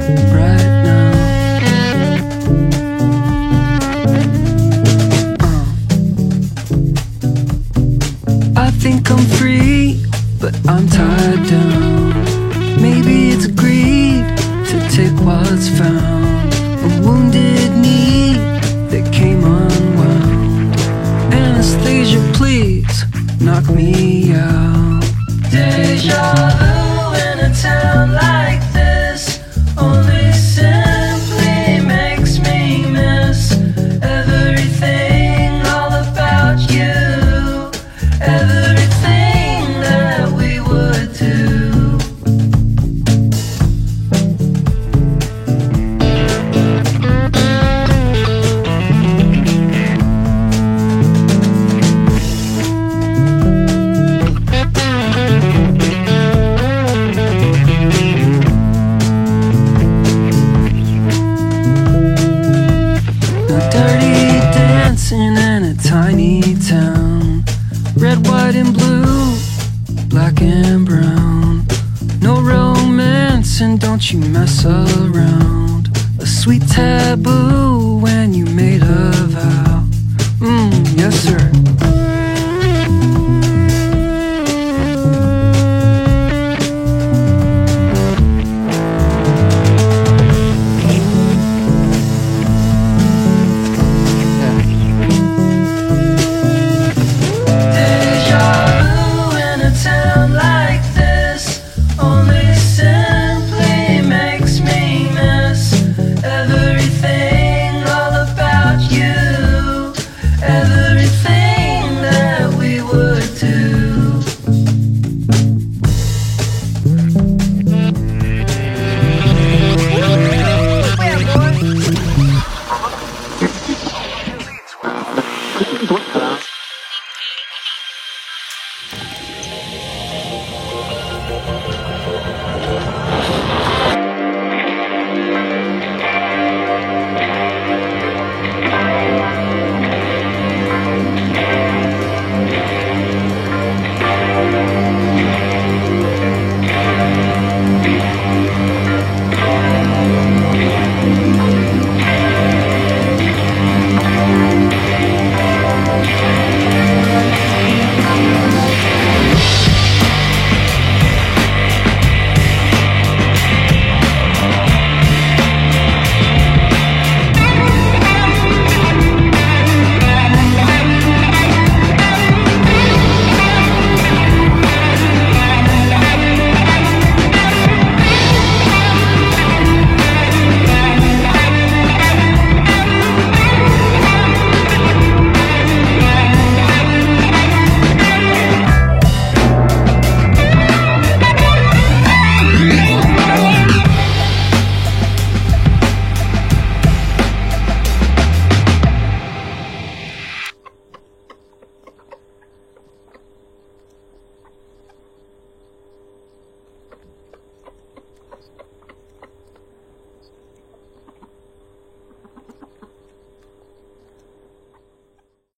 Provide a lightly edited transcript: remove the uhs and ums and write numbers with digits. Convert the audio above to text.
right now. I think I'm free, but I'm tied down. Maybe it's greed to take what's found, a wounded knee that came unwound. Anesthesia, please knock me out. Deja vu in a town like this only simply makes me miss everything all about you, everything that we would do. Dirty dancing in a tiny town, red, white, and blue, black and brown. No romance and don't you mess around. A sweet taboo when you made a vow. Yes sir.